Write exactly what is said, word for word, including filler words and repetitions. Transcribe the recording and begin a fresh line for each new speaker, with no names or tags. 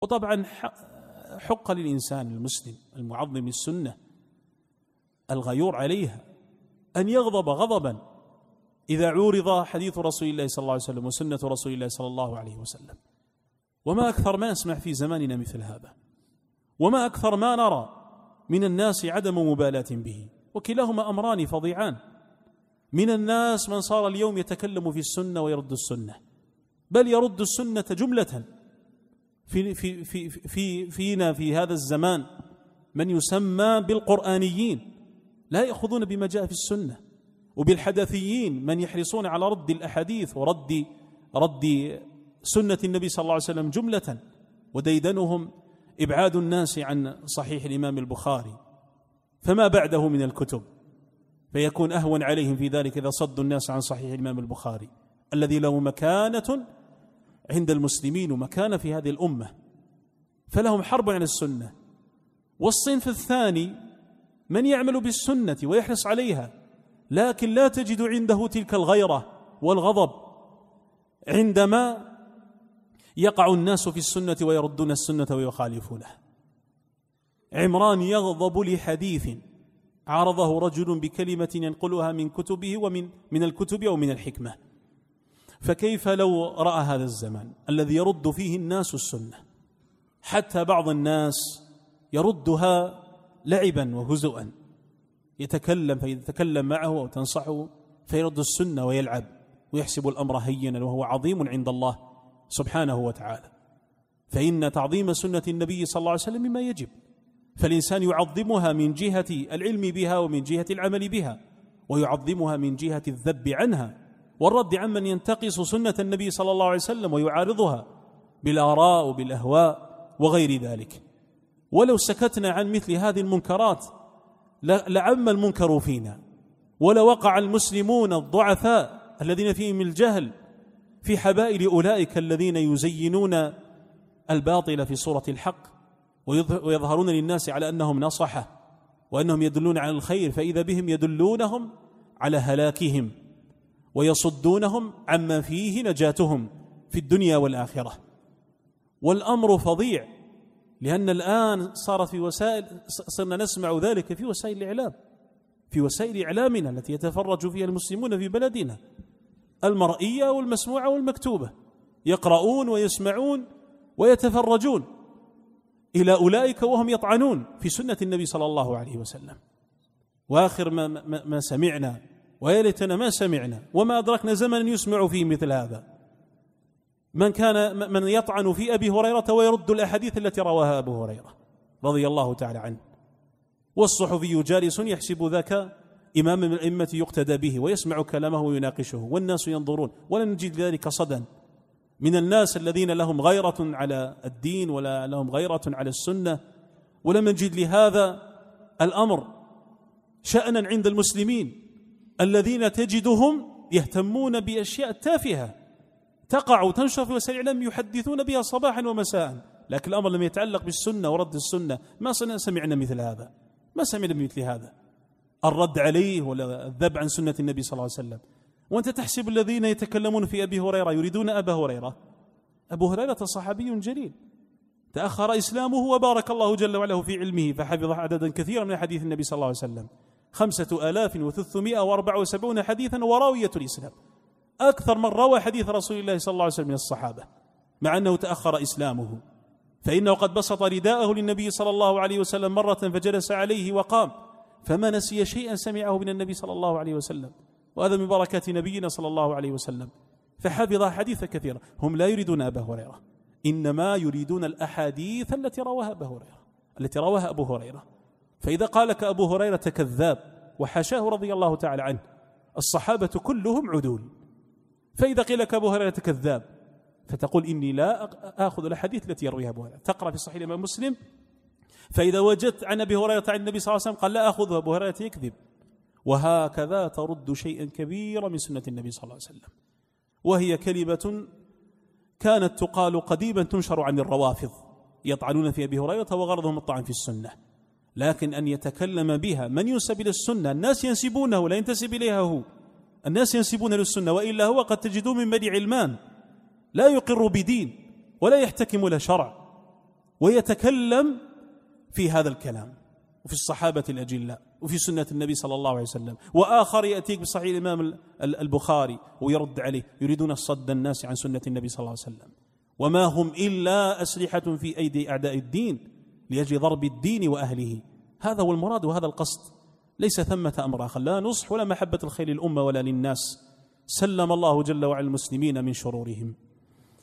وطبعا حق للإنسان المسلم المعظم السنة الغيور عليها أن يغضب غضبا إذا عورض حديث رسول الله صلى الله عليه وسلم وسنة رسول الله صلى الله عليه وسلم. وما أكثر ما نسمع في زماننا مثل هذا، وما أكثر ما نرى من الناس عدم مبالاة به، وكلاهما أمران فظيعان. من الناس من صار اليوم يتكلم في السنة ويرد السنة، بل يرد السنة جملة. في في في في فينا في هذا الزمان من يسمى بالقرآنيين لا يأخذون بما جاء في السنة، وبالحدثيين من يحرصون على رد الأحاديث ورد رد سنة النبي صلى الله عليه وسلم جملة، وديدنهم إبعاد الناس عن صحيح الإمام البخاري فما بعده من الكتب، فيكون أهون عليهم في ذلك إذا صدوا الناس عن صحيح الإمام البخاري الذي له مكانة عند المسلمين ومكانة في هذه الأمة، فلهم حرب عن السنة. والصنف الثاني من يعمل بالسنة ويحرص عليها، لكن لا تجد عنده تلك الغيرة والغضب عندما يقع الناس في السنة ويردون السنة ويخالفونها. عمران يغضب لحديث عرضه رجل بكلمة ينقلها من كتبه ومن من الكتب أو من الحكمة، فكيف لو رأى هذا الزمان الذي يرد فيه الناس السنة، حتى بعض الناس يردها لعبا وهزؤا، يتكلم فيتكلم معه أو تنصحه فيرد السنة ويلعب ويحسب الأمر هينا وهو عظيم عند الله سبحانه وتعالى. فإن تعظيم سنة النبي صلى الله عليه وسلم مما يجب، فالإنسان يعظمها من جهة العلم بها ومن جهة العمل بها، ويعظمها من جهة الذب عنها والرد عمن ينتقص سنة النبي صلى الله عليه وسلم ويعارضها بالآراء وبالأهواء وغير ذلك. ولو سكتنا عن مثل هذه المنكرات لعم المنكر فينا، ولوقع المسلمون الضعفاء الذين فيهم الجهل في حبائل أولئك الذين يزينون الباطل في صورة الحق ويظهرون للناس على أنهم نصحة وأنهم يدلون على الخير، فإذا بهم يدلونهم على هلاكهم ويصدونهم عما فيه نجاتهم في الدنيا والآخرة. والأمر فظيع، لأن الآن صارت في وسائل صرنا نسمع ذلك في وسائل الإعلام، في وسائل إعلامنا التي يتفرج فيها المسلمون في بلدنا، المرئية والمسموعة والمكتوبة، يقرؤون ويسمعون ويتفرجون إلى أولئك وهم يطعنون في سنة النبي صلى الله عليه وسلم. وآخر ما, ما, ما سمعنا ويا ليتنا ما سمعنا وما أدركنا زمن يسمع فيه مثل هذا، من كان من يطعن في أبي هريرة ويرد الأحاديث التي رواها أبو هريرة رضي الله تعالى عنه، والصحفي جالس يحسب ذاك إمام من الأئمة يقتدى به ويسمع كلامه ويناقشه، والناس ينظرون، ولا نجد ذلك صدى من الناس الذين لهم غيرة على الدين ولا لهم غيرة على السنة، ولم نجد لهذا الأمر شأنا عند المسلمين الذين تجدهم يهتمون بأشياء تافهة تقع وتنشر في وسائل الإعلام يحدثون بها صباحا ومساء، لكن الأمر لم يتعلق بالسنة ورد السنة ما سمعنا مثل هذا، ما سمعنا بمثل هذا الرد عليه ولا الذب عن سنة النبي صلى الله عليه وسلم. وأنت تحسب الذين يتكلمون في أبي هريرة يريدون أبا هريرة. أبو هريرة صحابي جليل تأخر إسلامه وبارك الله جل وعلا في علمه فحفظ عددا كثيرا من حديث النبي صلى الله عليه وسلم، خمسة آلاف وثلاثمائة وأربعة وسبعين حديثا وراوية الإسلام، أكثر من روى حديث رسول الله صلى الله عليه وسلم من الصحابة، مع أنه تأخر إسلامه، فإنه قد بسط رداءه للنبي صلى الله عليه وسلم مرة فجلس عليه وقام فما نسي شيئا سمعه من النبي صلى الله عليه وسلم، وهذا من بركات نبينا صلى الله عليه وسلم، فحفظ حديث كثيرة. هم لا يريدون أبا هريرة، إنما يريدون الأحاديث التي رواها أبو هريرة التي رواها أبو هريرة. فإذا قالك أبو هريرة كذاب وحاشاه رضي الله تعالى عنه، الصحابة كلهم عدول، فإذا قيل لك أبو هريرة كذاب فتقول إني لا آخذ الحديث التي يرويها أبو هريرة، تقرأ في صحيح الإمام مسلم فإذا وجدت عن أبي هريرة عن النبي صلى الله عليه وسلم قال لا أخذه أبو هريرة يكذب، وهكذا ترد شيئا كبيرا من سنة النبي صلى الله عليه وسلم، وهي كلمة كانت تقال قديما تنشر عن الروافض يطعنون في أبي هريرة وغرضهم الطعن في السنة، لكن أن يتكلم بها من ينسب إلى السنة الناس ينسبونه لا ينتسب إليها هو، الناس ينسبون للسنة، وإلا هو قد تجدون من بديع علمان لا يقر بدين ولا يحتكم له شرع، ويتكلم في هذا الكلام وفي الصحابة الأجلاء وفي سنة النبي صلى الله عليه وسلم، وآخر يأتيك بصحيح الإمام البخاري ويرد عليه، يريدون صد الناس عن سنة النبي صلى الله عليه وسلم، وما هم إلا أسلحة في أيدي أعداء الدين لأجل ضرب الدين وأهله. هذا هو المراد وهذا القصد، ليس ثمة أمر آخر، لا نصح ولا محبة الخير للأمة ولا للناس. سلم الله جل وعلا المسلمين من شرورهم.